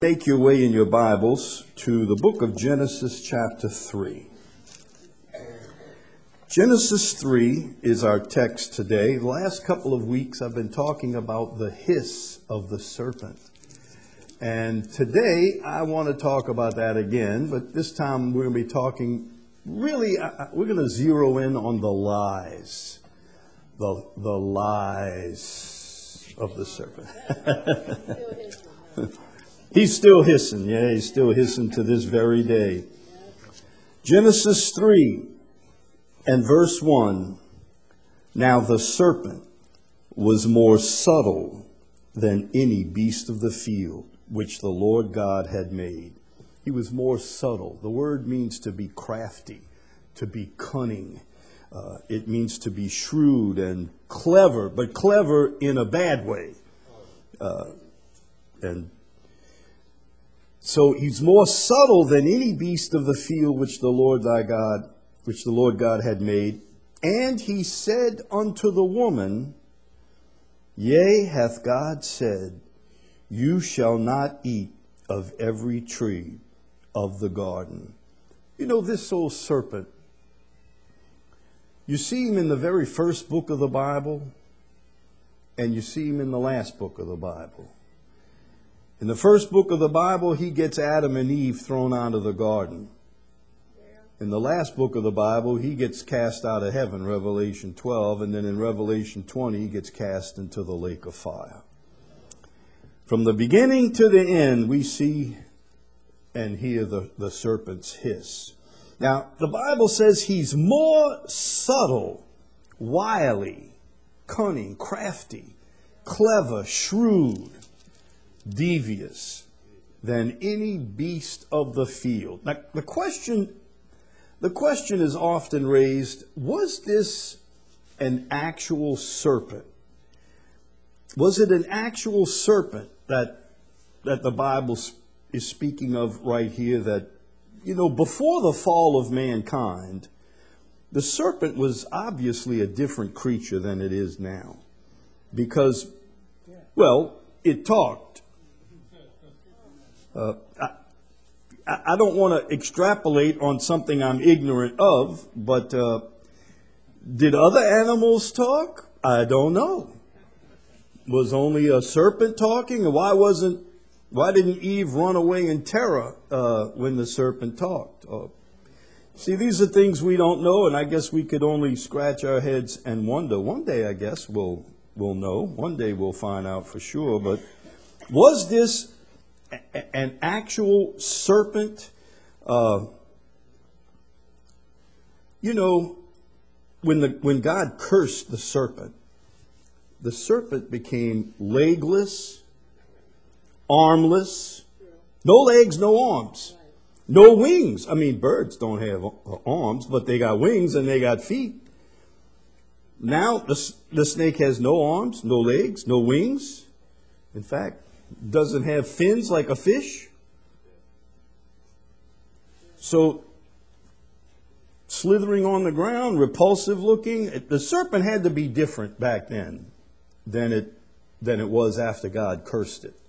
Take your way in your Bibles to the book of Genesis chapter 3. Genesis 3 is our text today. The last couple of weeks I've been talking about the hiss of the serpent. And today I want to talk about that again, but this time we're going to be talking, we're going to zero in on the lies. The lies of the serpent. He's still hissing. Yeah, he's still hissing to this very day. Genesis 3 and verse 1. Now the serpent was more subtle than any beast of the field which the Lord God had made. He was more subtle. The word means to be crafty, to be cunning. It means to be shrewd and clever, but clever in a bad way. So he's more subtle than any beast of the field which the Lord God had made. And he said unto the woman, Yea, hath God said, You shall not eat of every tree of the garden. You know, this old serpent, you see him in the very first book of the Bible, and you see him in the last book of the Bible. In the first book of the Bible, he gets Adam and Eve thrown out of the garden. In the last book of the Bible, he gets cast out of heaven, Revelation 12, and then in Revelation 20, he gets cast into the lake of fire. From the beginning to the end, we see and hear the serpent's hiss. Now, the Bible says he's more subtle, wily, cunning, crafty, clever, shrewd, devious than any beast of the field. Now, the question is often raised, was this an actual serpent? Was it an actual serpent that the Bible is speaking of right here, that, you know, before the fall of mankind, the serpent was obviously a different creature than it is now. Because, well, it talked. I don't want to extrapolate on something I'm ignorant of, but did other animals talk? I don't know. Was only a serpent talking? Why didn't Eve run away in terror when the serpent talked? See, these are things we don't know, and I guess we could only scratch our heads and wonder. One day, I guess, we'll know. One day we'll find out for sure. But was this an actual serpent? You know, when God cursed the serpent became legless, armless, no legs, no arms, no wings. I mean, birds don't have arms, but they got wings and they got feet. Now the snake has no arms, no legs, no wings. In fact, doesn't have fins like a fish. So, slithering on the ground, repulsive looking. The serpent had to be different back then than it was after God cursed it.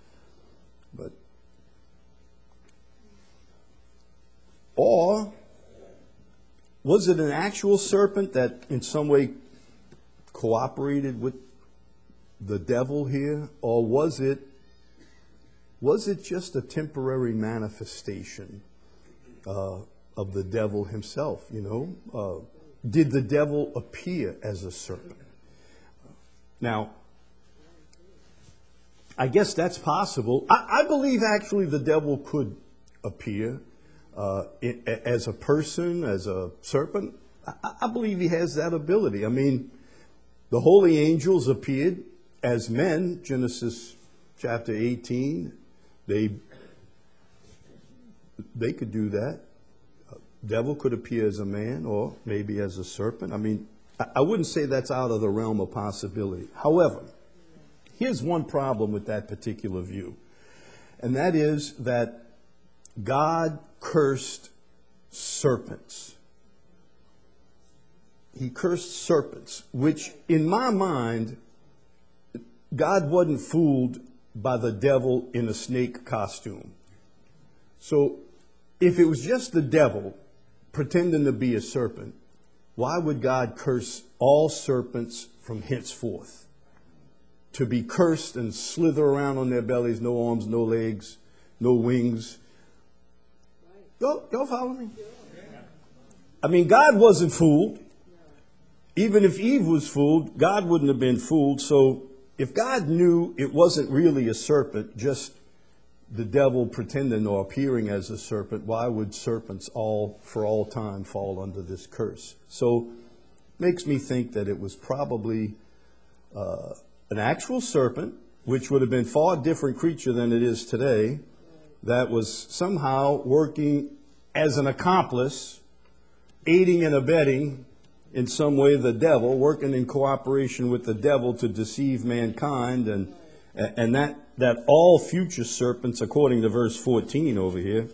Or was it an actual serpent that in some way cooperated with the devil here? Or was it just a temporary manifestation of the devil himself, you know? Did the devil appear as a serpent? Now, I guess that's possible. I believe actually the devil could appear as a person, as a serpent. I believe he has that ability. I mean, the holy angels appeared as men, Genesis chapter 18. They could do that. Devil could appear as a man or maybe as a serpent. I mean, I wouldn't say that's out of the realm of possibility. However, here's one problem with that particular view, and that is that God cursed serpents. He cursed serpents, which in my mind, God wasn't fooled by the devil in a snake costume. So if it was just the devil pretending to be a serpent, why would God curse all serpents from henceforth? To be cursed and slither around on their bellies, no arms, no legs, no wings. Y'all follow me? I mean, God wasn't fooled. Even if Eve was fooled, God wouldn't have been fooled. So if God knew it wasn't really a serpent, just the devil pretending or appearing as a serpent, why would serpents for all time fall under this curse? So makes me think that it was probably an actual serpent, which would have been far different creature than it is today, that was somehow working as an accomplice, aiding and abetting in some way the devil, working in cooperation with the devil to deceive mankind, and that all future serpents, according to verse 14 over here,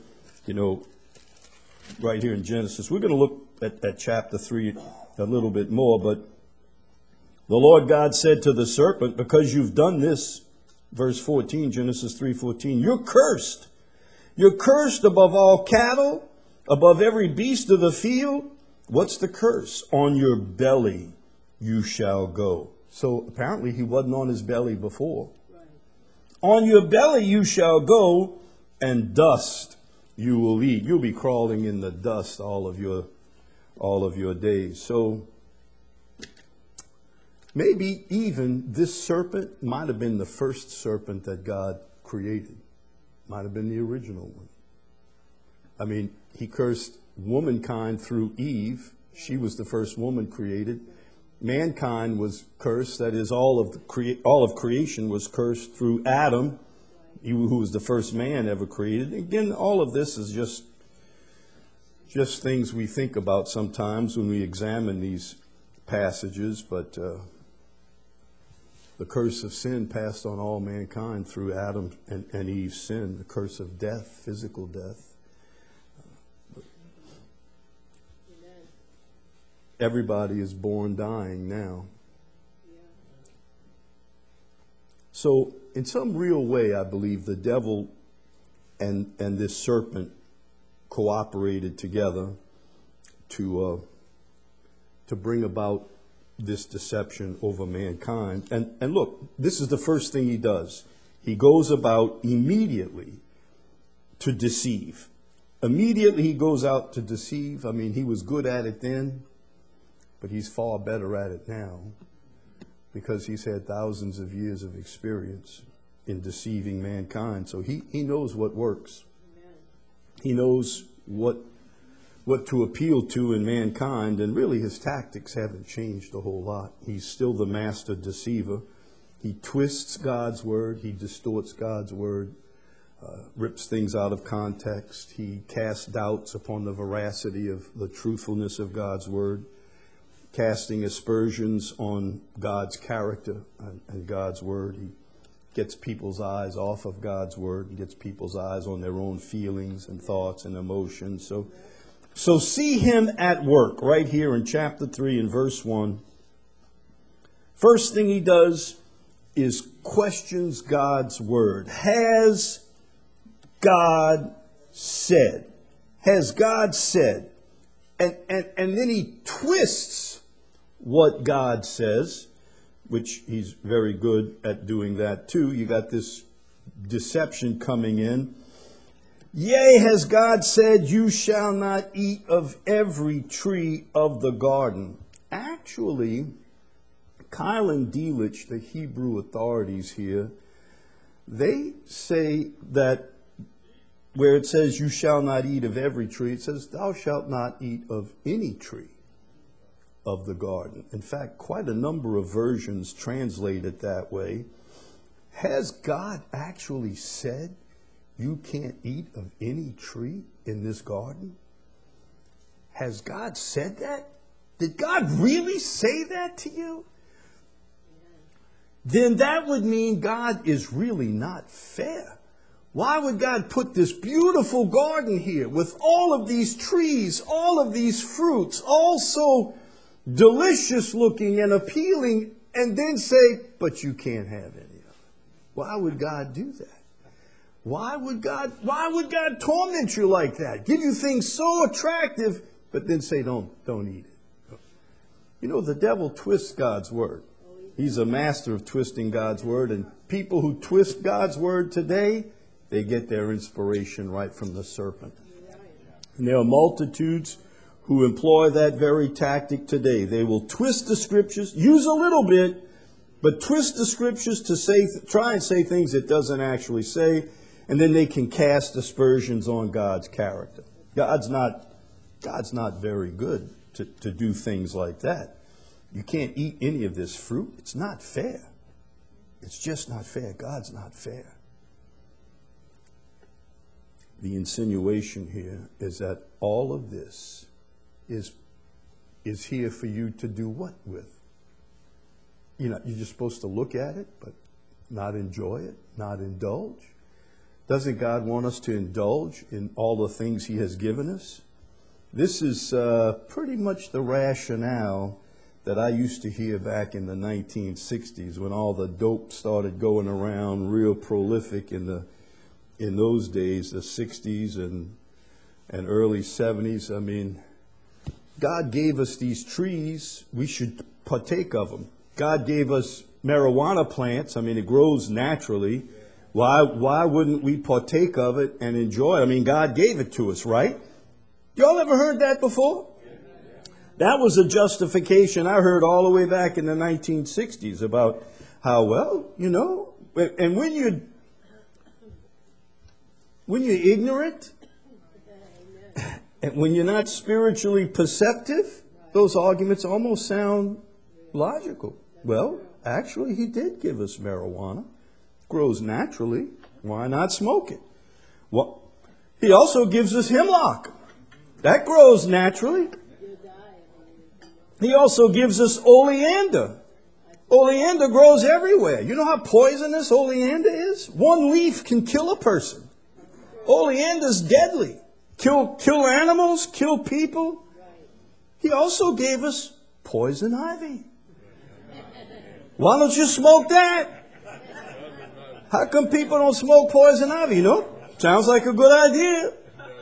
right here in Genesis. We're going to look at chapter 3 a little bit more, but the Lord God said to the serpent, because you've done this, verse 14, Genesis 3:14, you're cursed. You're cursed above all cattle, above every beast of the field. What's the curse? On your belly you shall go. So apparently he wasn't on his belly before. Right. On your belly you shall go, and dust you will eat. You'll be crawling in the dust all of your days. So maybe even this serpent might have been the first serpent that God created. Might have been the original one. I mean, he cursed womankind through Eve. She was the first woman created. Mankind was cursed. That is, all of creation was cursed through Adam, who was the first man ever created. Again, all of this is just things we think about sometimes when we examine these passages, but the curse of sin passed on all mankind through Adam and Eve's sin, the curse of death, physical death. Everybody is born dying now. So in some real way, I believe the devil and this serpent cooperated together to bring about this deception over mankind. And look, this is the first thing he does. He goes about immediately to deceive. Immediately he goes out to deceive. I mean, he was good at it then, but he's far better at it now because he's had thousands of years of experience in deceiving mankind. So he knows what works. He knows what to appeal to in mankind, and really his tactics haven't changed a whole lot. He's still the master deceiver. He twists God's word. He distorts God's word, rips things out of context. He casts doubts upon the veracity of the truthfulness of God's word, casting aspersions on God's character and God's word. He gets people's eyes off of God's word and gets people's eyes on their own feelings and thoughts and emotions. So see him at work right here in chapter 3 and verse 1. First thing he does is questions God's word. Has God said? Has God said? And then he twists what God says, which he's very good at doing that too. You got this deception coming in. Yea, has God said, you shall not eat of every tree of the garden. Actually, Keil and Delitzsch, the Hebrew authorities here, they say that where it says you shall not eat of every tree, it says thou shalt not eat of any tree of the garden. In fact, quite a number of versions translate it that way. Has God actually said you can't eat of any tree in this garden? Has God said that? Did God really say that to you? Then that would mean God is really not fair. Why would God put this beautiful garden here with all of these trees, all of these fruits, all so delicious looking and appealing, and then say, but you can't have any of it? Why would God do that? Why would God torment you like that? Give you things so attractive, but then say, don't eat it. You know, the devil twists God's word. He's a master of twisting God's word. And people who twist God's word today, they get their inspiration right from the serpent. And there are multitudes who employ that very tactic today. They will twist the scriptures, use a little bit, but twist the scriptures to try and say things it doesn't actually say, and then they can cast aspersions on God's character. God's not very good to do things like that. You can't eat any of this fruit. It's not fair. It's just not fair. God's not fair. The insinuation here is that all of this is here for you to do what with? You're just supposed to look at it, but not enjoy it, not indulge. Doesn't God want us to indulge in all the things he has given us? This is pretty much the rationale that I used to hear back in the 1960s when all the dope started going around real prolific in those days, the 60s and early 70s. I mean, God gave us these trees. We should partake of them. God gave us marijuana plants. I mean, it grows naturally. Why wouldn't we partake of it and enjoy it? I mean, God gave it to us, right? Y'all ever heard that before? That was a justification I heard all the way back in the 1960s about how, well, and when you're ignorant, and when you're not spiritually perceptive, those arguments almost sound logical. Well, actually, he did give us marijuana. It grows naturally. Why not smoke it? Well, he also gives us hemlock. That grows naturally. He also gives us oleander. Oleander grows everywhere. You know how poisonous oleander is? One leaf can kill a person. Oleander's deadly. Kill animals, kill people. He also gave us poison ivy. Why don't you smoke that? How come people don't smoke poison ivy? Sounds like a good idea.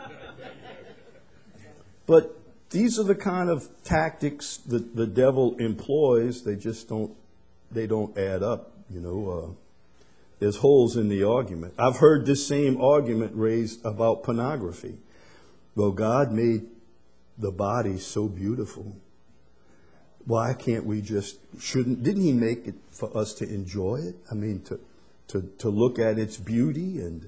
But these are the kind of tactics that the devil employs. They just don't add up, There's holes in the argument. I've heard this same argument raised about pornography. Well, God made the body so beautiful. Why can't we didn't he make it for us to enjoy it? I mean, to look at its beauty and,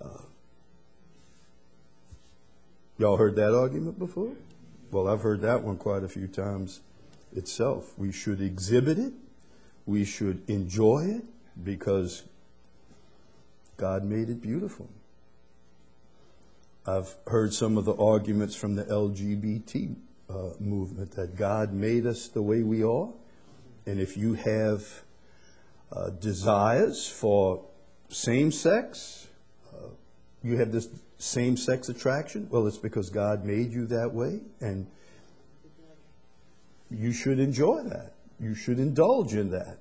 y'all heard that argument before? Well, I've heard that one quite a few times itself. We should exhibit it. We should enjoy it because God made it beautiful. I've heard some of the arguments from the LGBT movement that God made us the way we are. And if you have desires for same sex, you have this same-sex attraction, well, it's because God made you that way, and you should enjoy that. You should indulge in that.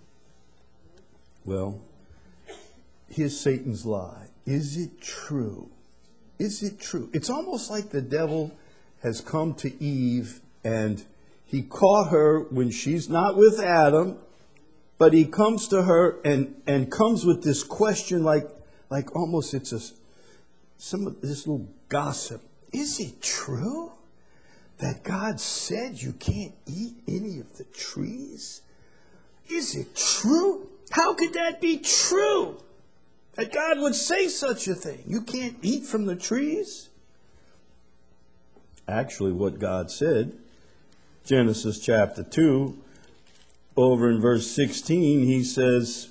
Well, here's Satan's lie. Is it true? Is it true? It's almost like the devil has come to Eve, and he caught her when she's not with Adam, but he comes to her and comes with this question like almost it's some of this little gossip. Is it true that God said you can't eat any of the trees? Is it true? How could that be true? That God would say such a thing? You can't eat from the trees? Actually, what God said, Genesis chapter 2, over in verse 16, he says,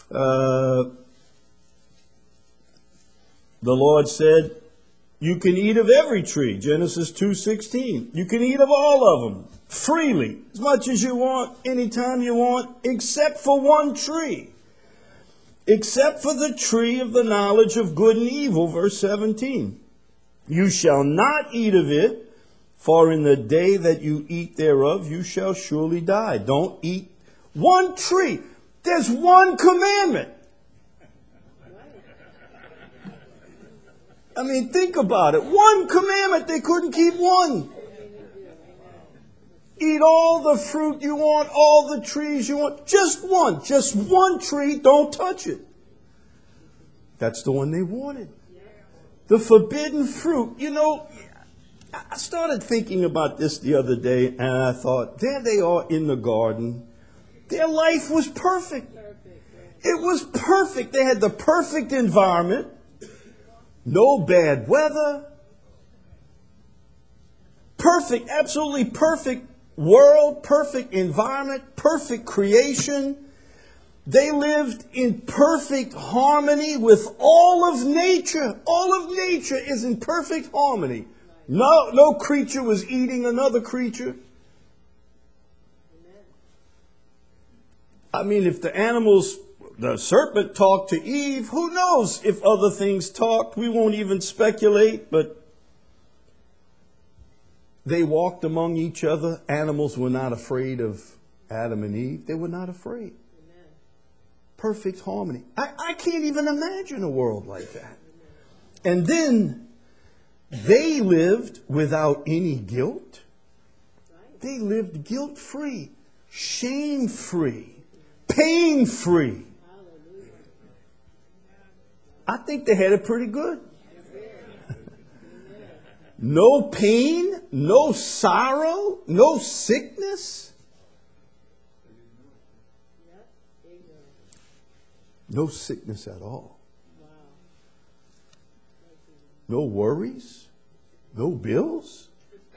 the Lord said, you can eat of every tree. Genesis 2:16. You can eat of all of them freely, as much as you want, anytime you want, except for one tree. Except for the tree of the knowledge of good and evil, verse 17. You shall not eat of it, for in the day that you eat thereof, you shall surely die. Don't eat one tree. There's one commandment. I mean, think about it. One commandment, they couldn't keep one. Eat all the fruit you want, all the trees you want. Just one tree, don't touch it. That's the one they wanted. The forbidden fruit. You know, I started thinking about this the other day, and I thought, there they are in the garden. Their life was perfect. It was perfect. They had the perfect environment. No bad weather. Perfect, absolutely perfect world, perfect environment, perfect creation. They lived in perfect harmony with all of nature. All of nature is in perfect harmony. No creature was eating another creature. I mean, if the serpent talked to Eve, who knows if other things talked? We won't even speculate, but they walked among each other. Animals were not afraid of Adam and Eve. They were not afraid. Amen. Perfect harmony. I can't even imagine a world like that. And then they lived without any guilt. They lived guilt-free, shame-free, pain-free. I think they had it pretty good. No pain, no sorrow, no sickness. No sickness at all. No worries, no bills,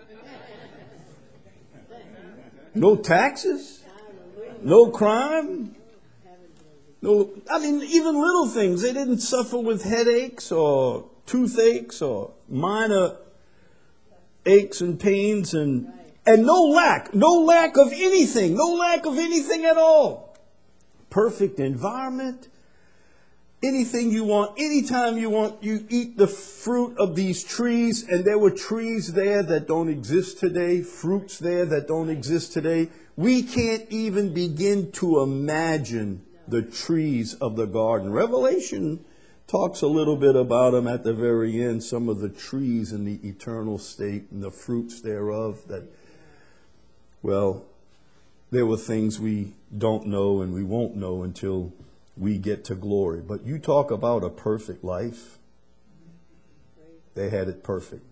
no taxes, no crime. No, I mean, even little things. They didn't suffer with headaches or toothaches or minor aches and pains and no lack of anything at all. Perfect environment. Anything you want, anytime you want, you eat the fruit of these trees. And there were trees there that don't exist today, fruits there that don't exist today. We can't even begin to imagine the trees of the garden. Revelation talks a little bit about them at the very end, some of the trees in the eternal state and the fruits thereof that, well, there were things we don't know and we won't know until we get to glory. But you talk about a perfect life. They had it perfect.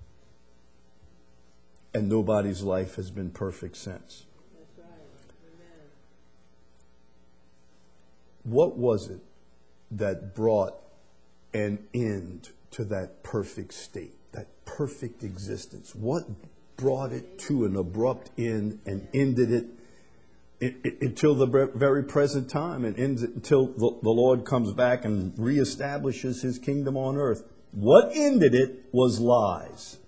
And nobody's life has been perfect since. What was it that brought an end to that perfect state, that perfect existence? What brought it to an abrupt end and ended it until the very present time and ends it until the Lord comes back and reestablishes his kingdom on earth? What ended it was lies.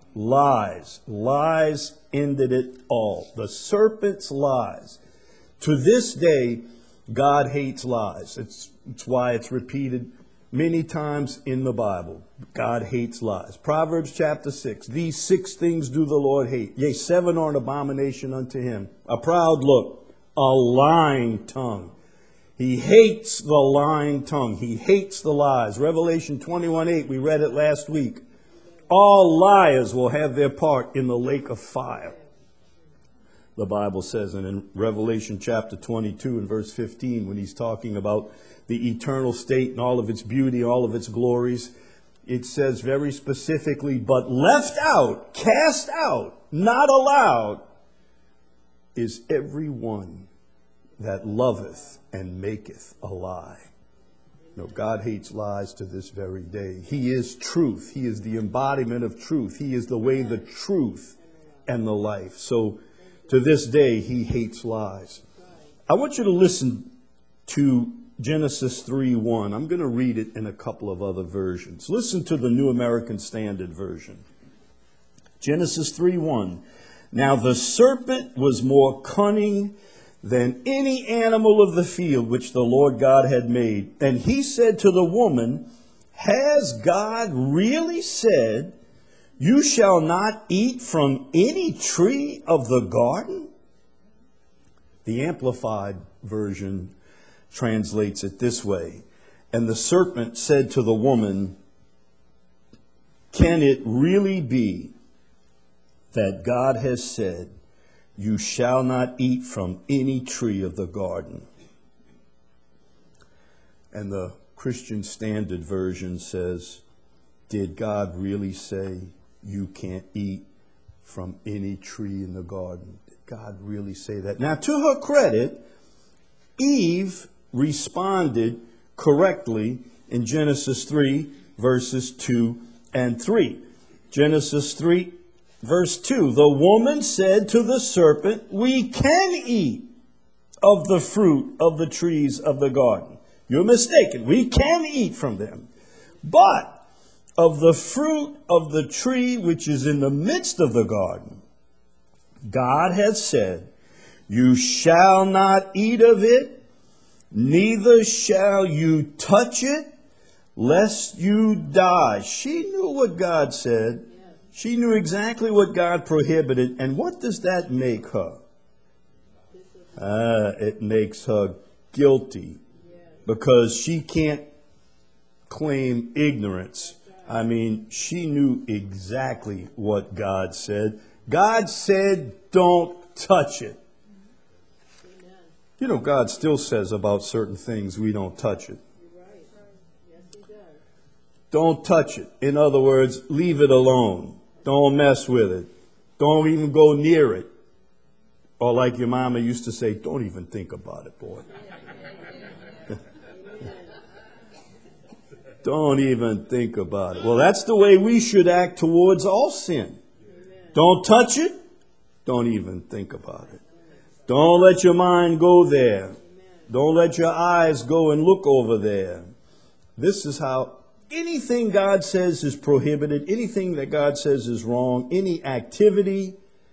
Lies ended it all. The serpent's lies. To this day, God hates lies. It's why it's repeated many times in the Bible. God hates lies. Proverbs chapter 6. These 6 things do the Lord hate. Yea, 7 are an abomination unto him. A proud look, a lying tongue. He hates the lying tongue. He hates the lies. Revelation 21:8, we read it last week. All liars will have their part in the lake of fire, the Bible says. And in Revelation chapter 22 and verse 15, when he's talking about the eternal state and all of its beauty, all of its glories, it says very specifically, but left out, cast out, not allowed, is every one that loveth and maketh a lie. No, God hates lies to this very day. He is truth. He is the embodiment of truth. He is the way, the truth, and the life. So to this day, he hates lies. I want you to listen to Genesis 3:1. I'm going to read it in a couple of other versions. Listen to the New American Standard Version. Genesis 3:1. Now the serpent was more cunning than any animal of the field which the Lord God had made. And he said to the woman, has God really said, you shall not eat from any tree of the garden? The Amplified Version translates it this way. And the serpent said to the woman, Can it really be that God has said, you shall not eat from any tree of the garden? And the Christian Standard Version says, did God really say you can't eat from any tree in the garden? Did God really say that? Now, to her credit, Eve responded correctly in Genesis 3, verses 2 and 3. Genesis 3, verse 2, the woman said to the serpent, we can eat of the fruit of the trees of the garden. You're mistaken. We can eat from them. But of the fruit of the tree which is in the midst of the garden, God has said, you shall not eat of it, neither shall you touch it, lest you die. She knew what God said. She knew exactly what God prohibited. And what does that make her? It makes her guilty, because she can't claim ignorance. I mean, she knew exactly what God said. God said, don't touch it. You know, God still says about certain things, we don't touch it. Don't touch it. In other words, leave it alone. Don't mess with it. Don't even go near it. Or like your mama used to say, don't even think about it, boy. Don't even think about it. Well, that's the way we should act towards all sin. Don't touch it. Don't even think about it. Don't let your mind go there. Don't let your eyes go and look over there. This is how anything God says is prohibited, anything that God says is wrong, any activity,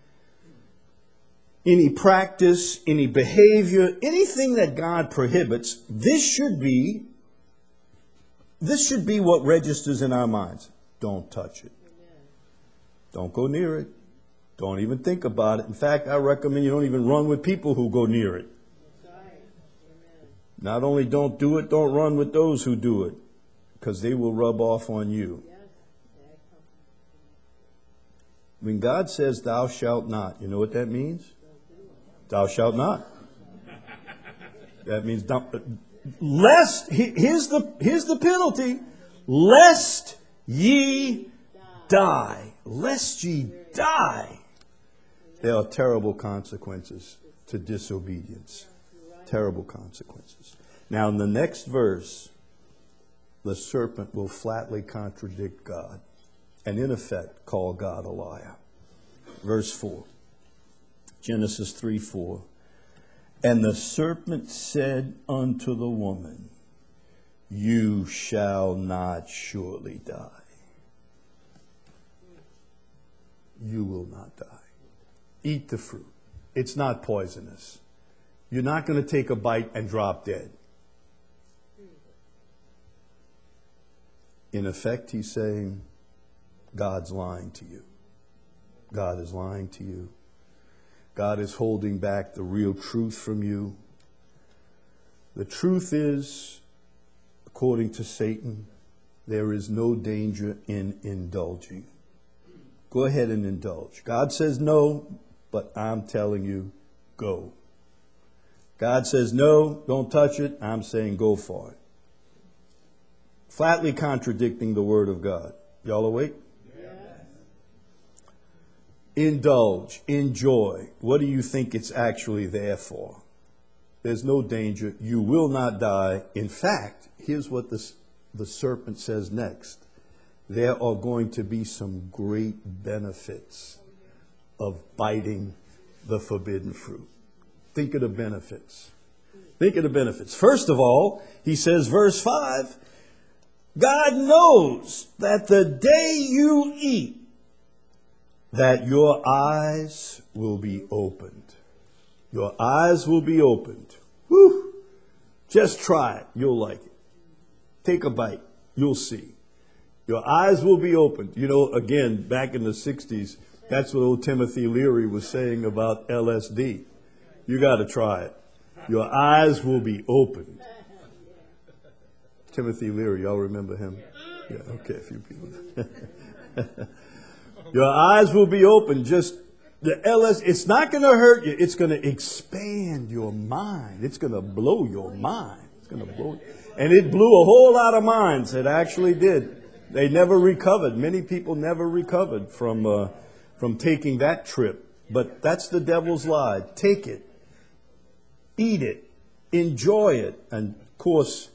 any practice, any behavior, anything that God prohibits, this should be what registers in our minds. Don't touch it. Don't go near it. Don't even think about it. In fact, I recommend you don't even run with people who go near it. Not only don't do it, don't run with those who do it, because they will rub off on you. When God says, thou shalt not, you know what that means? Thou shalt not. That means lest, here's the penalty, lest ye die. Lest ye die. There are terrible consequences to disobedience. Terrible consequences. Now in the next verse, the serpent will flatly contradict God and in effect call God a liar. Verse 4. Genesis 3:4. And the serpent said unto the woman, you shall not surely die. You will not die. Eat the fruit. It's not poisonous. You're not going to take a bite and drop dead. In effect, he's saying, God's lying to you. God is lying to you. God is holding back the real truth from you. The truth is, according to Satan, there is no danger in indulging. Go ahead and indulge. God says no, but I'm telling you, go. God says no, don't touch it. I'm saying go for it. Flatly contradicting the word of God. Y'all awake? Indulge, enjoy. What do you think it's actually there for? There's no danger. You will not die. In fact, here's what the serpent says next. There are going to be some great benefits of biting the forbidden fruit. Think of the benefits. Think of the benefits. First of all, he says, verse 5, God knows that the day you eat, that your eyes will be opened. Your eyes will be opened. Whew. Just try it. You'll like it. Take a bite. You'll see. Your eyes will be opened. You know, again, back in the 60s, that's what old Timothy Leary was saying about LSD. You got to try it. Your eyes will be opened. Timothy Leary, y'all remember him? Yeah, okay, a few people. Your eyes will be open. Just the LS, it's not going to hurt you. It's going to expand your mind. It's going to blow your mind. It's going to blow. And it blew a whole lot of minds. It actually did. They never recovered. Many people never recovered from taking that trip. But that's the devil's lie. Take it. Eat it. Enjoy it. And of course,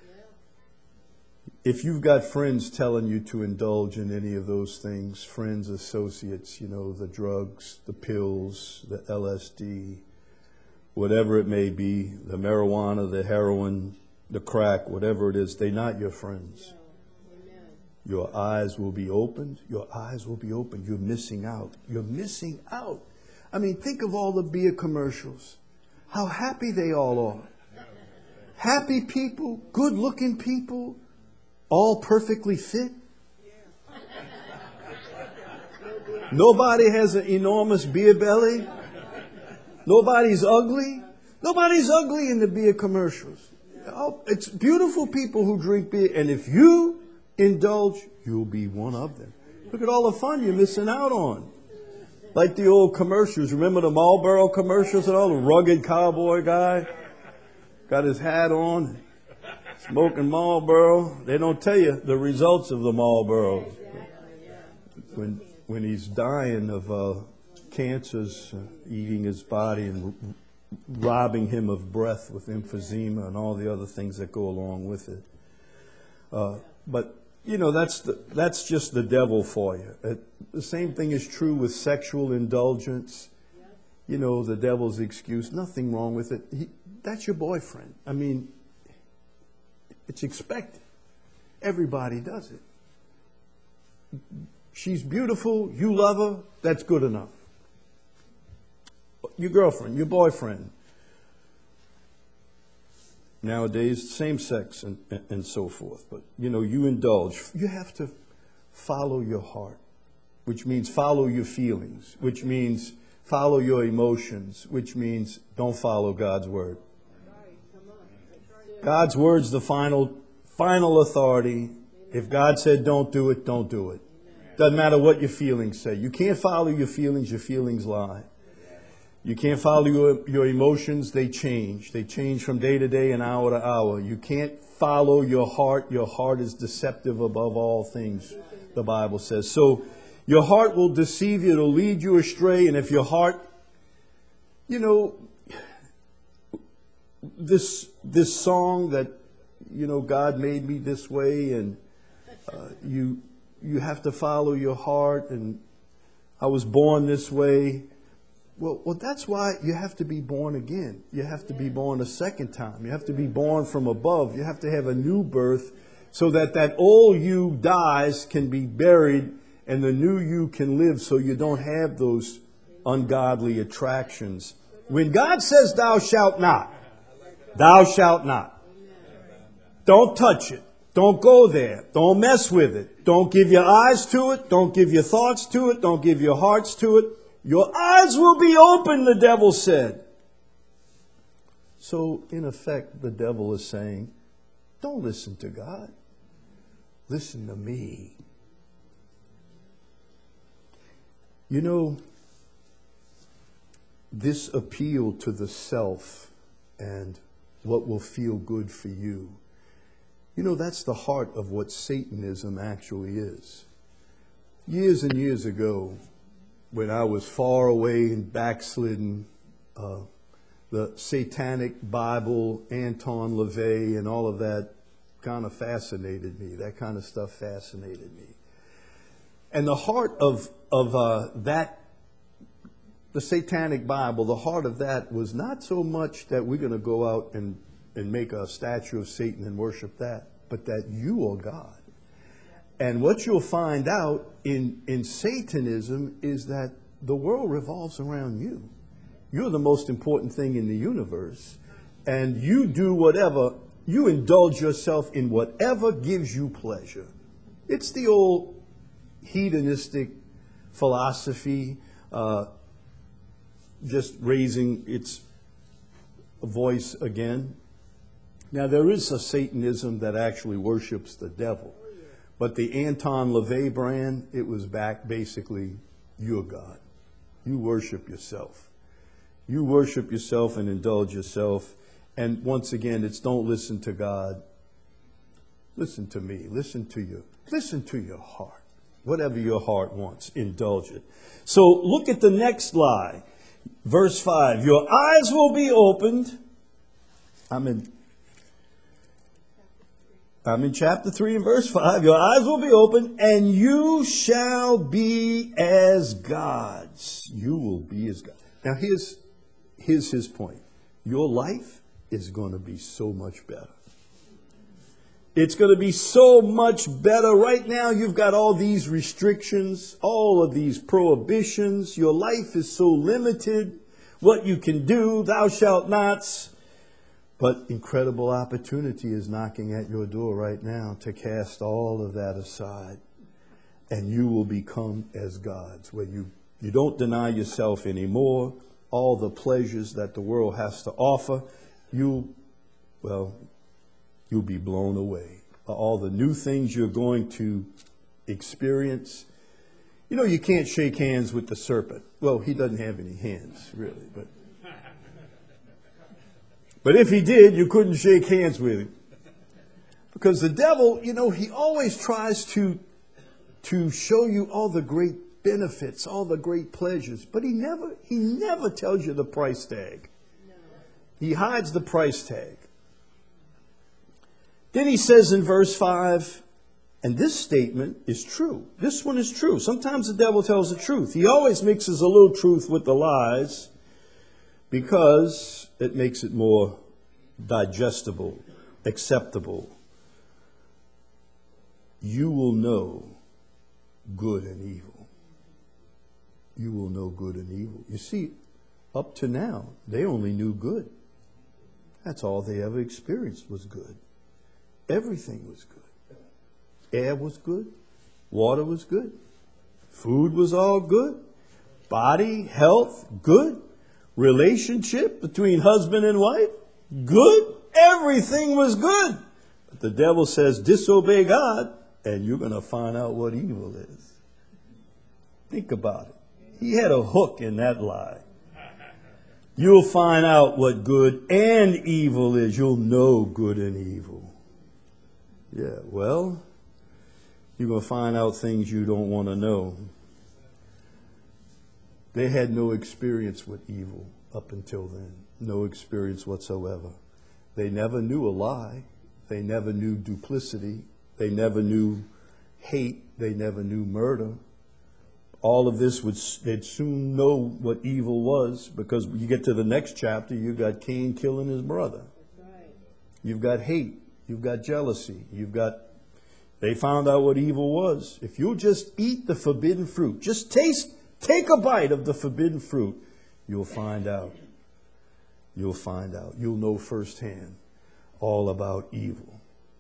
if you've got friends telling you to indulge in any of those things, friends, associates, the drugs, the pills, the LSD, whatever it may be, the marijuana, the heroin, the crack, whatever it is, they're not your friends. Your eyes will be opened. Your eyes will be opened. You're missing out. You're missing out. I mean, think of all the beer commercials. How happy they all are. Happy people, good-looking people, all perfectly fit. Nobody has an enormous beer belly. Nobody's ugly. Nobody's ugly in the beer commercials. Oh, it's beautiful people who drink beer. And if you indulge, you'll be one of them. Look at all the fun you're missing out on. Like the old commercials. Remember the Marlboro commercials and all? The rugged cowboy guy got his hat on, smoking Marlboro. They don't tell you the results of the Marlboro. When he's dying of cancers, eating his body and robbing him of breath with emphysema and all the other things that go along with it. But that's just the devil for you. The same thing is true with sexual indulgence. The devil's excuse. Nothing wrong with it. That's your boyfriend. I mean, it's expected. Everybody does it. She's beautiful. You love her. That's good enough. Your girlfriend, your boyfriend. Nowadays, same sex and so forth. But, you indulge. You have to follow your heart, which means follow your feelings, which means follow your emotions, which means don't follow God's word. God's word's the final authority. If God said don't do it, don't do it. Doesn't matter what your feelings say. You can't follow your feelings lie. You can't follow your emotions, they change. They change from day to day and hour to hour. You can't follow your heart. Your heart is deceptive above all things, the Bible says. So your heart will deceive you, it'll lead you astray. And if your heart, this song that, God made me this way, and you have to follow your heart, and I was born this way. Well, that's why you have to be born again. You have to be born a second time. You have to be born from above. You have to have a new birth so that old you dies, can be buried, and the new you can live, so you don't have those ungodly attractions. When God says thou shalt not, thou shalt not. Don't touch it. Don't go there. Don't mess with it. Don't give your eyes to it. Don't give your thoughts to it. Don't give your hearts to it. Your eyes will be open, the devil said. So, in effect, the devil is saying, don't listen to God. Listen to me. This appeal to the self and what will feel good for you, that's the heart of what Satanism actually is. Years and years ago, when I was far away and backslidden, the Satanic Bible, Anton LaVey, and all of that kind of fascinated me. That kind of stuff fascinated me. And the heart of that, the Satanic Bible, the heart of that was not so much that we're going to go out and make a statue of Satan and worship that, but that you are God. And what you'll find out in Satanism is that the world revolves around you. You're the most important thing in the universe. And you do whatever, you indulge yourself in whatever gives you pleasure. It's the old hedonistic philosophy, just raising its voice again. Now, there is a Satanism that actually worships the devil. But the Anton LaVey brand, it was back basically, you're God. You worship yourself. You worship yourself and indulge yourself. And once again, it's don't listen to God. Listen to me. Listen to your heart. Whatever your heart wants, indulge it. So look at the next lie. Verse 5, your eyes will be opened. I'm in chapter 3 and verse 5. Your eyes will be opened and you shall be as gods. You will be as gods. Now here's his point. Your life is going to be so much better. It's going to be so much better. Right now you've got all these restrictions, all of these prohibitions. Your life is so limited. What you can do, thou shalt nots. But incredible opportunity is knocking at your door right now to cast all of that aside. And you will become as gods, where you don't deny yourself anymore. All the pleasures that the world has to offer, you'll be blown away. All the new things you're going to experience. You know, you can't shake hands with the serpent. Well, he doesn't have any hands, really, but if he did, you couldn't shake hands with him. Because the devil, you know, he always tries to show you all the great benefits, all the great pleasures. But he never tells you the price tag. No. He hides the price tag. Then he says in verse 5, and this statement is true. This one is true. Sometimes the devil tells the truth. He always mixes a little truth with the lies, because it makes it more digestible, acceptable. You will know good and evil. You will know good and evil. You see, up to now, they only knew good. That's all they ever experienced was good. Everything was good. Air was good. Water was good. Food was all good. Body, health, good. Relationship between husband and wife, good. Everything was good. But the devil says, disobey God, and you're going to find out what evil is. Think about it. He had a hook in that lie. You'll find out what good and evil is. You'll know good and evil. Yeah, well, you're going to find out things you don't want to know. They had no experience with evil up until then. No experience whatsoever. They never knew a lie. They never knew duplicity. They never knew hate. They never knew murder. All of this, they'd soon know what evil was, because you get to the next chapter, you've got Cain killing his brother. Right. You've got hate. You've got jealousy. They found out what evil was. If you'll just eat the forbidden fruit, just take a bite of the forbidden fruit, you'll find out. You'll find out. You'll know firsthand all about evil.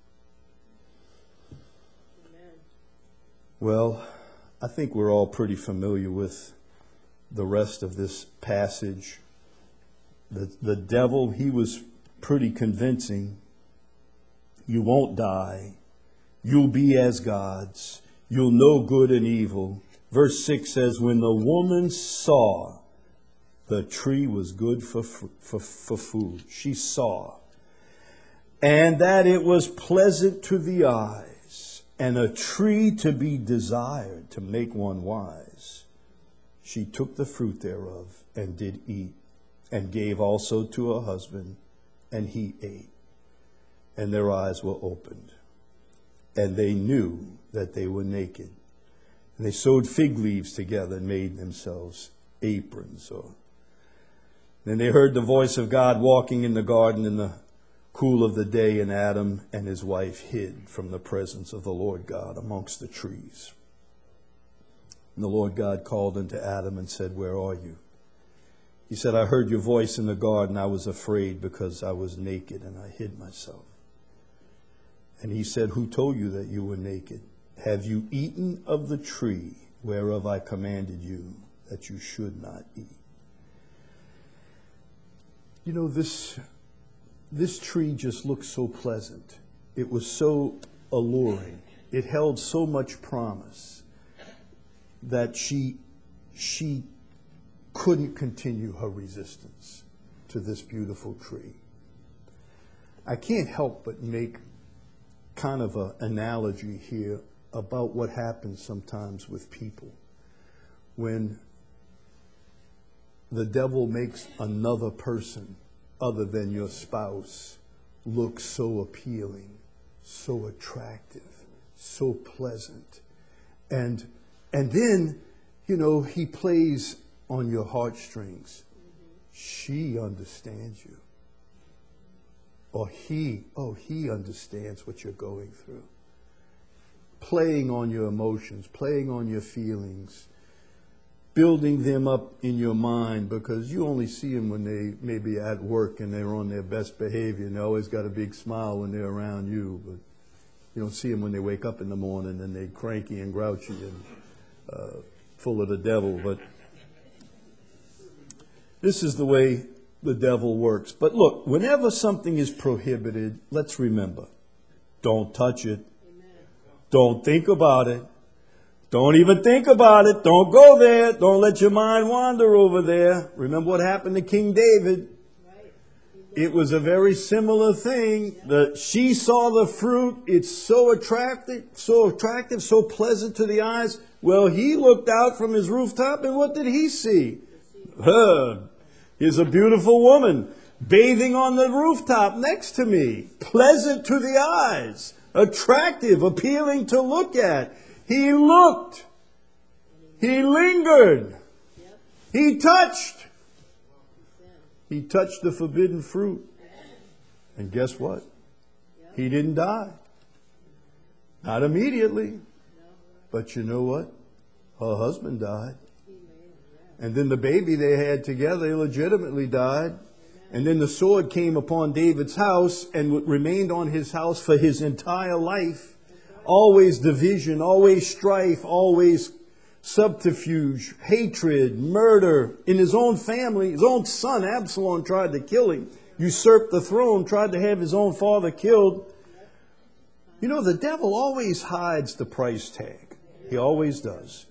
Amen. Well, I think we're all pretty familiar with the rest of this passage. The devil, he was pretty convincing. You won't die. You'll be as gods. You'll know good and evil. Verse 6 says, when the woman saw the tree was good for food, she saw, and that it was pleasant to the eyes, and a tree to be desired to make one wise, she took the fruit thereof and did eat, and gave also to her husband, and he ate. And their eyes were opened, and they knew that they were naked. And they sewed fig leaves together and made themselves aprons. Then they heard the voice of God walking in the garden in the cool of the day, and Adam and his wife hid from the presence of the Lord God amongst the trees. And the Lord God called unto Adam and said, where are you? He said, I heard your voice in the garden. I was afraid because I was naked and I hid myself. And he said, who told you that you were naked? Have you eaten of the tree whereof I commanded you that you should not eat? You know, this tree just looked so pleasant. It was so alluring. it held so much promise that she couldn't continue her resistance to this beautiful tree. I can't help but make kind of an analogy here about what happens sometimes with people when the devil makes another person other than your spouse look so appealing, so attractive, so pleasant. And then, you know, he plays on your heartstrings. She understands you. Or he understands what you're going through. Playing on your emotions, playing on your feelings, building them up in your mind, because you only see them when they may be at work and they're on their best behavior and they always got a big smile when they're around you, but you don't see them when they wake up in the morning and they're cranky and grouchy and full of the devil. But this is the way the devil works. But look, whenever something is prohibited, let's remember, don't touch it. Don't think about it. Don't even think about it. Don't go there. Don't let your mind wander over there. Remember what happened to King David? It was a very similar thing. She saw the fruit. It's so attractive, so pleasant to the eyes. Well, he looked out from his rooftop, and what did he see? Here's a beautiful woman bathing on the rooftop next to me. Pleasant to the eyes. Attractive, appealing to look at. He looked. He lingered. He touched. He touched the forbidden fruit. And guess what? He didn't die. Not immediately. But you know what? Her husband died. And then the baby they had together illegitimately died. And then the sword came upon David's house and remained on his house for his entire life. Always division, always strife, always subterfuge, hatred, murder in his own family. His own son Absalom tried to kill him, usurped the throne, tried to have his own father killed. You know, the devil always hides the price tag. He always does.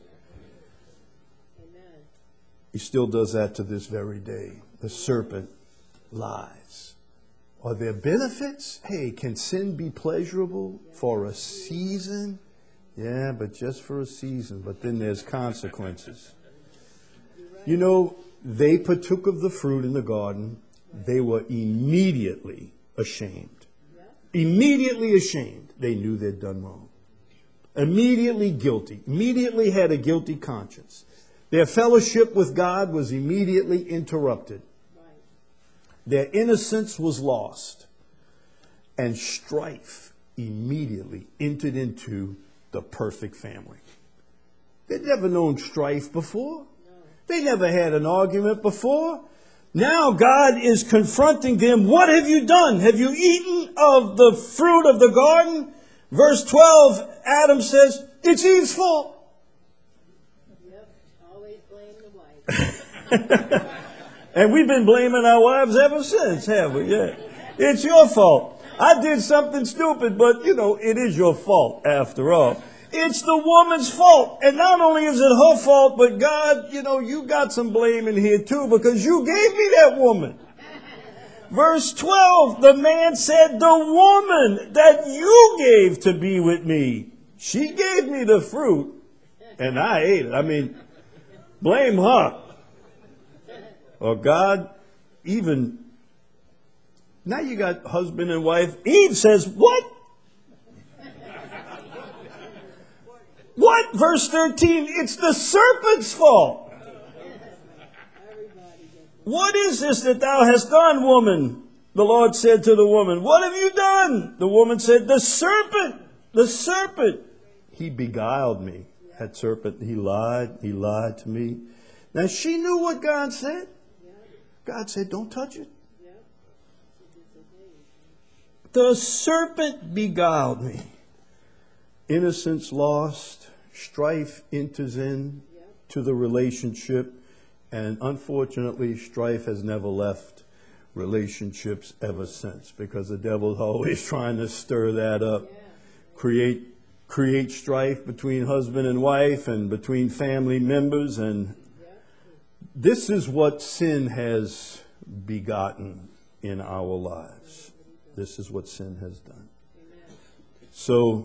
He still does that to this very day. The serpent lies. Are there benefits? Hey, can sin be pleasurable for a season? Yeah, but just for a season. But then there's consequences. You know, they partook of the fruit in the garden. They were immediately ashamed. Immediately ashamed. They knew they'd done wrong. Immediately guilty. Immediately had a guilty conscience. Their fellowship with God was immediately interrupted. Their innocence was lost. And strife immediately entered into the perfect family. They'd never known strife before. They never had an argument before. Now God is confronting them. What have you done? Have you eaten of the fruit of the garden? Verse 12, Adam says, it's Eve's fault. And we've been blaming our wives ever since, have we? Yeah. It's your fault. I did something stupid, but, you know, it is your fault after all. It's the woman's fault. And not only is it her fault, but God, you know, you got some blame in here too, because you gave me that woman. Verse 12, the man said, the woman that you gave to be with me, she gave me the fruit, and I ate it. I mean, blame her. Or God, even, now you got husband and wife. Eve says, what? What? Verse 13, it's the serpent's fault. What is this that thou hast done, woman? The Lord said to the woman, what have you done? The woman said, the serpent. He beguiled me. That serpent, he lied to me. Now she knew what God said. God said, don't touch it. The serpent beguiled me. Innocence lost. Strife enters in to the relationship. And unfortunately, strife has never left relationships ever since. Because the devil's always trying to stir that up. Create create strife between husband and wife and between family members. And this is what sin has begotten in our lives. This is what sin has done. So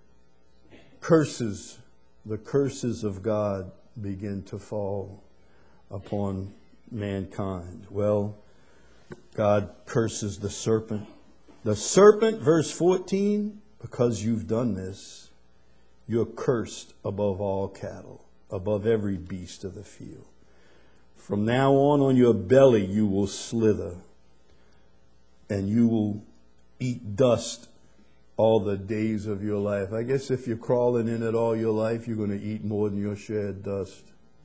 the curses of God begin to fall upon mankind. Well, God curses the serpent. The serpent, verse 14, because you've done this, you're cursed above all cattle, above every beast of the field. From now on your belly you will slither, and you will eat dust all the days of your life. I guess if you're crawling in it all your life, you're going to eat more than your share of dust.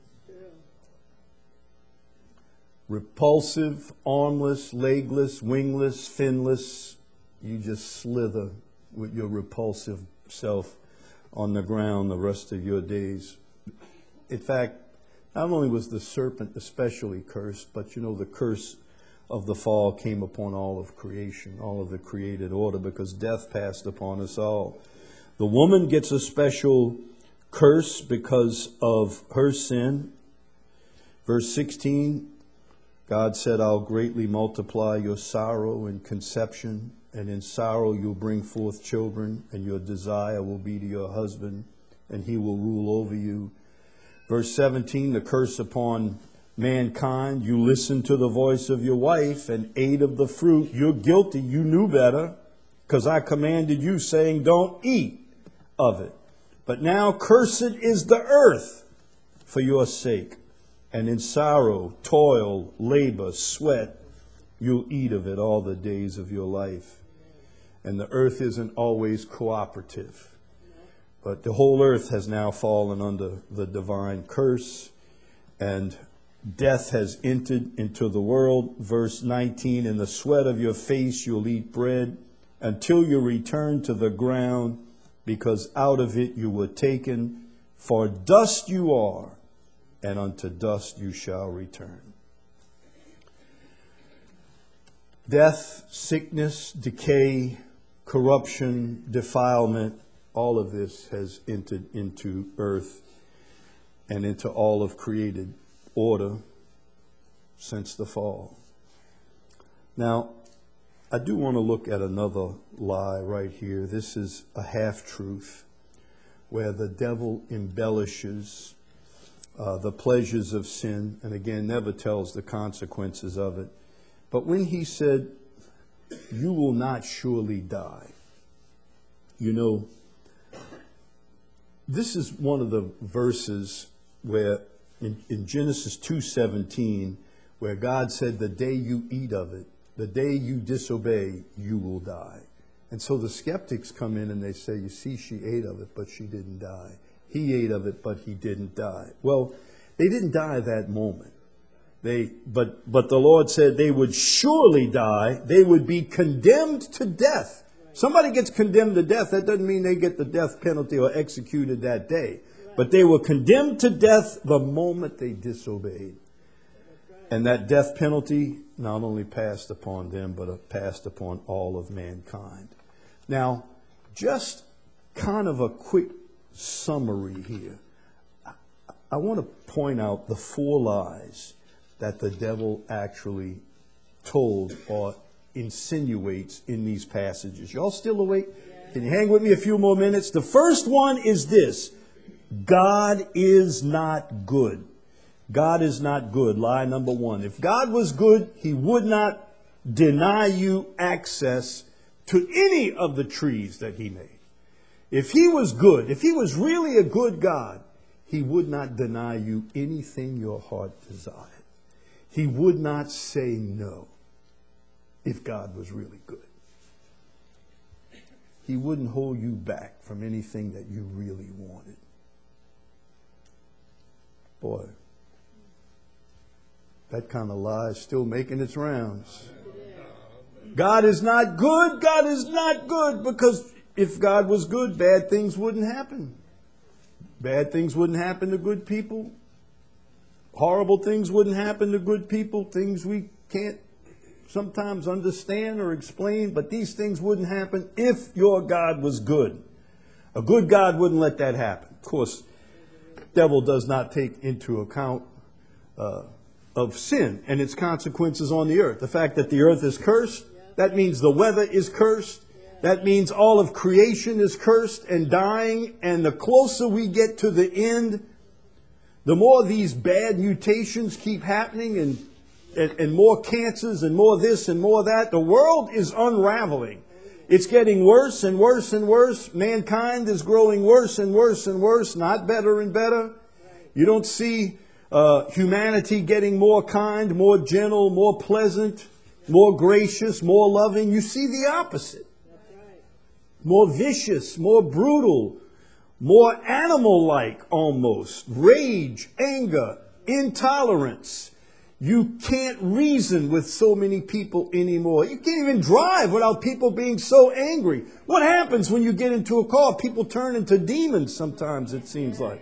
Repulsive, armless, legless, wingless, finless. You just slither with your repulsive self on the ground the rest of your days. In fact, not only was the serpent especially cursed, but the curse of the fall came upon all of creation, all of the created order, because death passed upon us all. The woman gets a special curse because of her sin. Verse 16, God said, I'll greatly multiply your sorrow and conception, and in sorrow you'll bring forth children, and your desire will be to your husband, and he will rule over you. Verse 17, the curse upon mankind, you listened to the voice of your wife and ate of the fruit. You're guilty. You knew better, because I commanded you, saying, don't eat of it. But now cursed is the earth for your sake. And in sorrow, toil, labor, sweat, you'll eat of it all the days of your life. And the earth isn't always cooperative. But the whole earth has now fallen under the divine curse. And death has entered into the world. Verse 19, in the sweat of your face you'll eat bread until you return to the ground, because out of it you were taken. For dust you are, and unto dust you shall return. Death, sickness, decay, corruption, defilement, all of this has entered into earth and into all of created order since the fall. Now, I do want to look at another lie right here. This is a half-truth where the devil embellishes the pleasures of sin, and again, never tells the consequences of it. But when he said, you will not surely die, this is one of the verses where in Genesis 2:17, where God said, the day you eat of it, the day you disobey, you will die. And so the skeptics come in and they say, you see, she ate of it, but she didn't die. He ate of it, but he didn't die. Well, they didn't die that moment. But the Lord said they would surely die. They would be condemned to death. Somebody gets condemned to death, that doesn't mean they get the death penalty or executed that day. But they were condemned to death the moment they disobeyed. And that death penalty not only passed upon them, but passed upon all of mankind. Now, just kind of a quick summary here. I want to point out the 4 lies that the devil actually told or insinuates in these passages. Y'all still awake? Can you hang with me a few more minutes? The first one is this: God is not good. God is not good. Lie number 1. If God was good, he would not deny you access to any of the trees that he made. If he was good, if he was really a good God, he would not deny you anything your heart desired. He would not say no if God was really good. He wouldn't hold you back from anything that you really wanted. Boy, that kind of lie is still making its rounds. God is not good. God is not good, because if God was good, bad things wouldn't happen. Bad things wouldn't happen to good people. Horrible things wouldn't happen to good people. Things we can't sometimes understand or explain, but these things wouldn't happen if your God was good. A good God wouldn't let that happen. Of course, the devil does not take into account of sin and its consequences on the earth. The fact that the earth is cursed, that means the weather is cursed. That means all of creation is cursed and dying. And the closer we get to the end, the more these bad mutations keep happening and more cancers and more this and more that. The world is unraveling. It's getting worse and worse and worse. Mankind is growing worse and worse and worse, not better and better. You don't see humanity getting more kind, more gentle, more pleasant, more gracious, more loving. You see the opposite. More vicious, more brutal, more animal-like almost. Rage, anger, intolerance. You can't reason with so many people anymore. You can't even drive without people being so angry. What happens when you get into a car? People turn into demons sometimes, it seems like.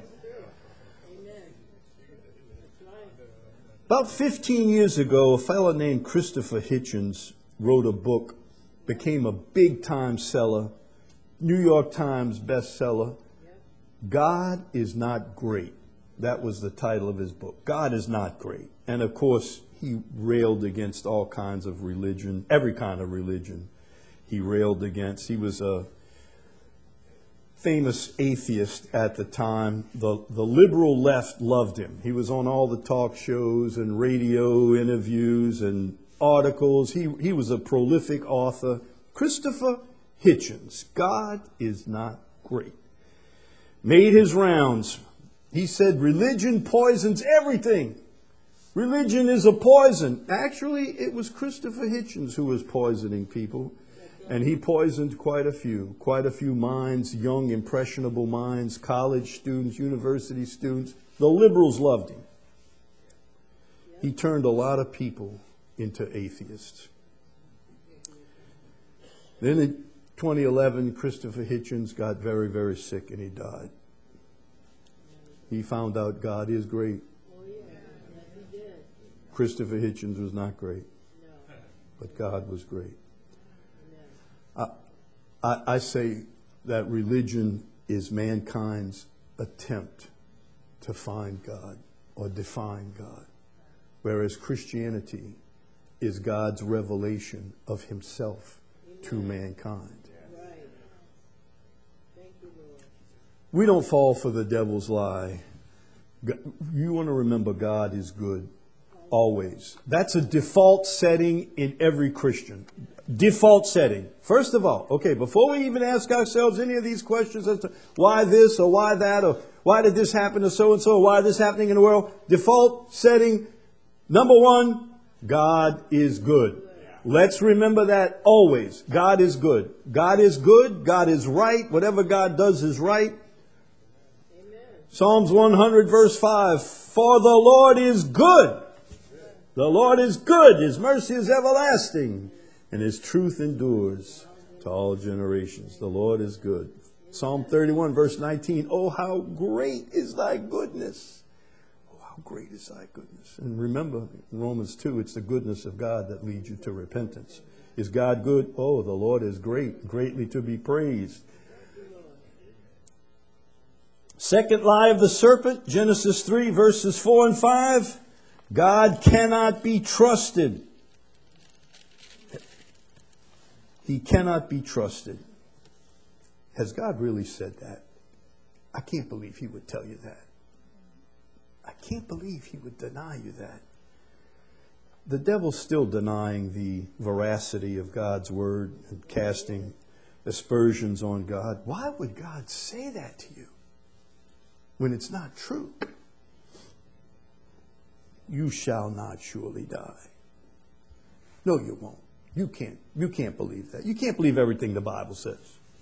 About 15 years ago, a fellow named Christopher Hitchens wrote a book, became a big-time seller, New York Times bestseller. God is Not Great. That was the title of his book. God is not great. And of course, he railed against all kinds of religion, every kind of religion he railed against. He was a famous atheist at the time. The liberal left loved him. He was on all the talk shows and radio interviews and articles. He was a prolific author. Christopher Hitchens, God is Not Great, made his rounds. He said religion poisons everything. Religion is a poison. Actually, it was Christopher Hitchens who was poisoning people. And he poisoned quite a few minds, young, impressionable minds, college students, university students. The liberals loved him. He turned a lot of people into atheists. Then in 2011, Christopher Hitchens got very, very sick and he died. He found out God is great. Christopher Hitchens was not great, but God was great. I say that religion is mankind's attempt to find God or define God, whereas Christianity is God's revelation of himself to mankind. We don't fall for the devil's lie. You want to remember God is good always. That's a default setting in every Christian. Default setting. First of all, okay, before we even ask ourselves any of these questions as to why this or why that or why did this happen to so-and-so or why is this happening in the world, default setting, number one, God is good. Let's remember that always. God is good. God is good. God is right. Whatever God does is right. Psalms 100 verse 5, for the Lord is good. The Lord is good. His mercy is everlasting. And his truth endures to all generations. The Lord is good. Psalm 31 verse 19, oh, how great is thy goodness. Oh, how great is thy goodness. And remember, in Romans 2, it's the goodness of God that leads you to repentance. Is God good? Oh, the Lord is great, greatly to be praised. Second lie of the serpent, Genesis 3 verses 4 and 5. God cannot be trusted. He cannot be trusted. Has God really said that? I can't believe he would tell you that. I can't believe he would deny you that. The devil's still denying the veracity of God's word and casting aspersions on God. Why would God say that to you when it's not true? You shall not surely die. No, you won't. You can't believe that. You can't believe everything the Bible says.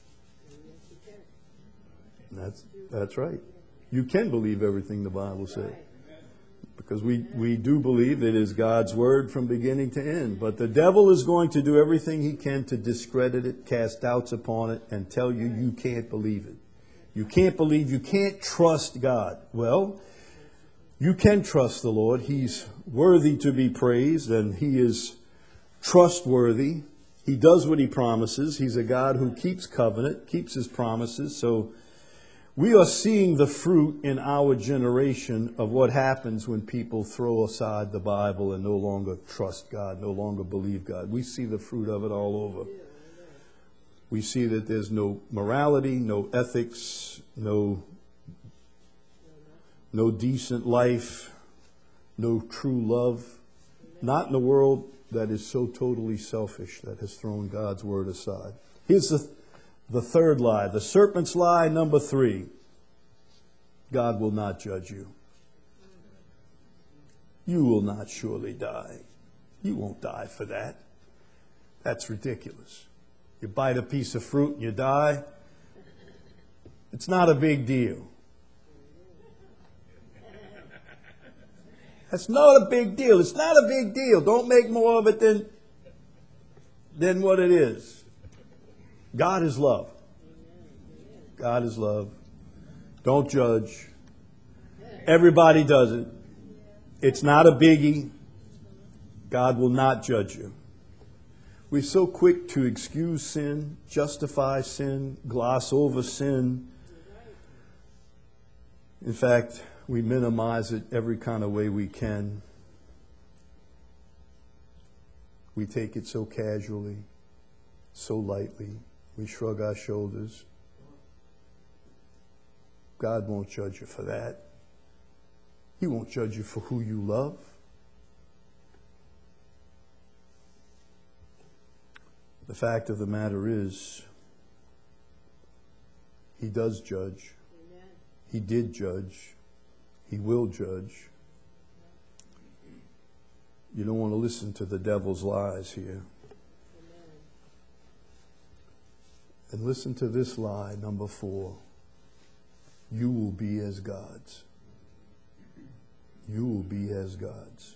That's right. You can believe everything the Bible says. Because we do believe it is God's word from beginning to end. But the devil is going to do everything he can to discredit it, cast doubts upon it, and tell you you can't believe it. You can't believe, you can't trust God. Well, you can trust the Lord. He's worthy to be praised and he is trustworthy. He does what he promises. He's a God who keeps covenant, keeps his promises. So we are seeing the fruit in our generation of what happens when people throw aside the Bible and no longer trust God, no longer believe God. We see the fruit of it all over. We see that there's no morality, no ethics, no decent life, no true love. Not in a world that is so totally selfish that has thrown God's word aside. Here's the third lie, the serpent's lie number 3. God will not judge you. You will not surely die. You won't die for that. That's ridiculous. You bite a piece of fruit and you die. It's not a big deal. That's not a big deal. It's not a big deal. Don't make more of it than what it is. God is love. God is love. Don't judge. Everybody does it. It's not a biggie. God will not judge you. We're so quick to excuse sin, justify sin, gloss over sin. In fact, we minimize it every kind of way we can. We take it so casually, so lightly. We shrug our shoulders. God won't judge you for that. He won't judge you for who you love. The fact of the matter is, he does judge. Amen. He did judge. He will judge. You don't want to listen to the devil's lies here. Amen. And listen to this lie, number 4. You will be as gods. You will be as gods.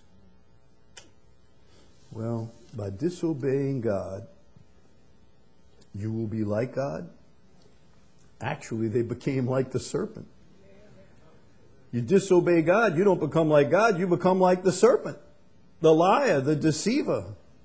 Well, by disobeying God, you will be like God. Actually, they became like the serpent. You disobey God, you don't become like God, you become like the serpent, the liar, the deceiver.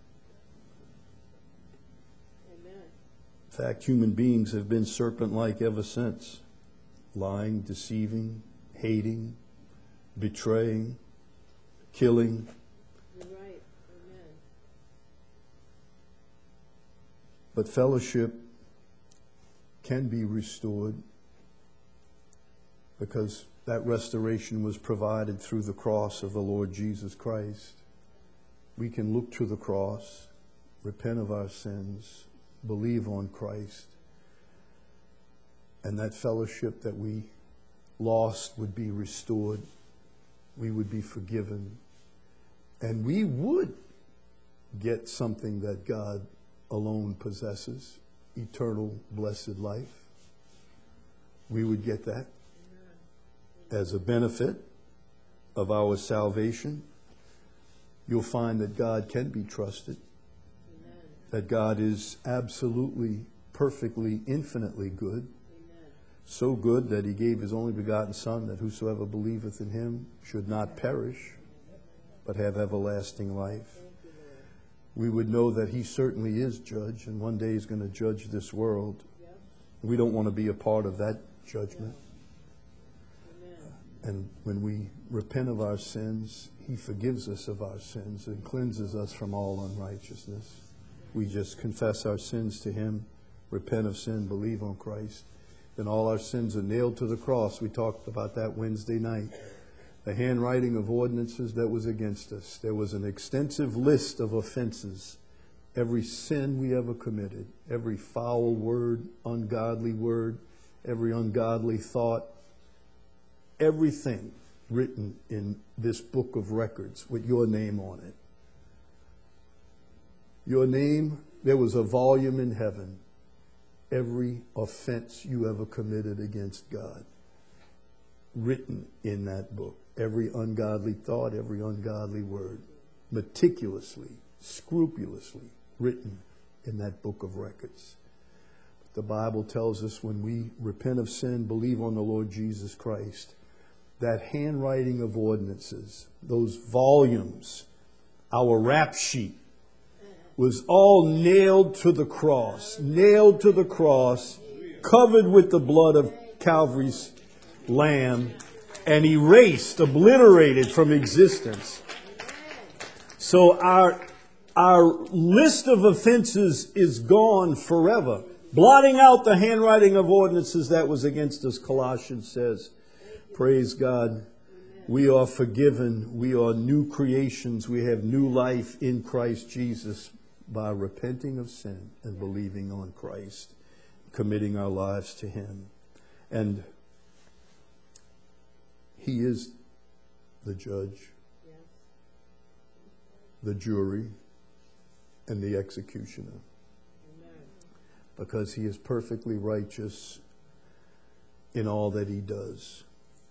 Amen. In fact, human beings have been serpent-like ever since. Lying, deceiving, hating, betraying, killing. You're right. Amen. But fellowship can be restored because that restoration was provided through the cross of the Lord Jesus Christ. We can look to the cross, repent of our sins, believe on Christ, and that fellowship that we lost would be restored. We would be forgiven, and we would get something that God alone possesses, eternal blessed life. We would get that as a benefit of our salvation. You'll find that God can be trusted, that God is absolutely, perfectly, infinitely good, so good that he gave his only begotten Son, that whosoever believeth in him should not perish, but have everlasting life. We would know that he certainly is judge, and one day he's going to judge this world. We don't want to be a part of that judgment. And when we repent of our sins, he forgives us of our sins and cleanses us from all unrighteousness. We just confess our sins to him, repent of sin, believe on Christ. Then all our sins are nailed to the cross. We talked about that Wednesday night. The handwriting of ordinances that was against us. There was an extensive list of offenses. Every sin we ever committed, every foul word, every ungodly thought, everything written in this book of records with your name on it. Your name, there was a volume in heaven. Every offense you ever committed against God, written in that book. Every ungodly thought, every ungodly word, meticulously, scrupulously written in that book of records. The Bible tells us when we repent of sin, believe on the Lord Jesus Christ, that handwriting of ordinances, those volumes, our rap sheet, was all nailed to the cross, covered with the blood of Calvary's Lamb, and erased, obliterated from existence. So our list of offenses is gone forever, blotting out the handwriting of ordinances that was against us, Colossians says. Praise God. We are forgiven. We are new creations. We have new life in Christ Jesus by repenting of sin and believing on Christ, committing our lives to Him. And He is the judge, the jury, and the executioner. Because He is perfectly righteous in all that He does.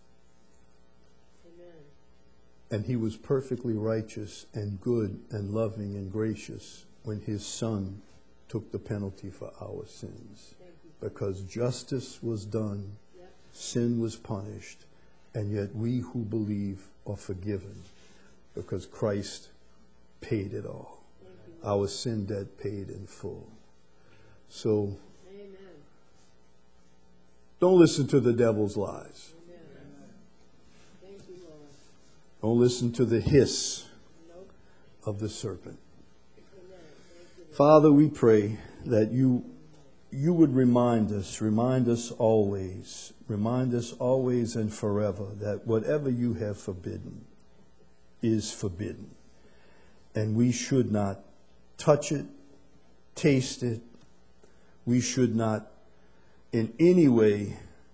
And He was perfectly righteous and good and loving and gracious when His Son took the penalty for our sins. Because justice was done, sin was punished, and yet we who believe are forgiven because Christ paid it all. Our sin debt paid in full. So, don't listen to the devil's lies. Don't listen to the hiss of the serpent. Father, we pray that you would remind us always and forever that whatever you have forbidden is forbidden. And we should not touch it, taste it. We should not in any way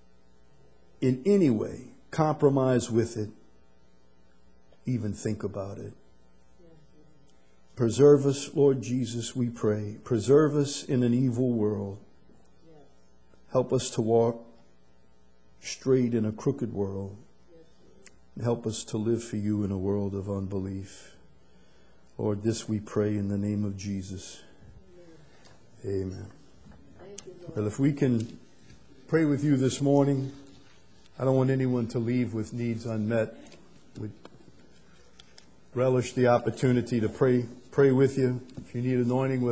compromise with it, even think about it. Preserve us, Lord Jesus, we pray. Preserve us in an evil world. Help us to walk straight in a crooked world. Help us to live for you in a world of unbelief. Lord, this we pray in the name of Jesus. Amen. Well, if we can pray with you this morning, I don't want anyone to leave with needs unmet. We relish the opportunity to pray with you. If you need anointing with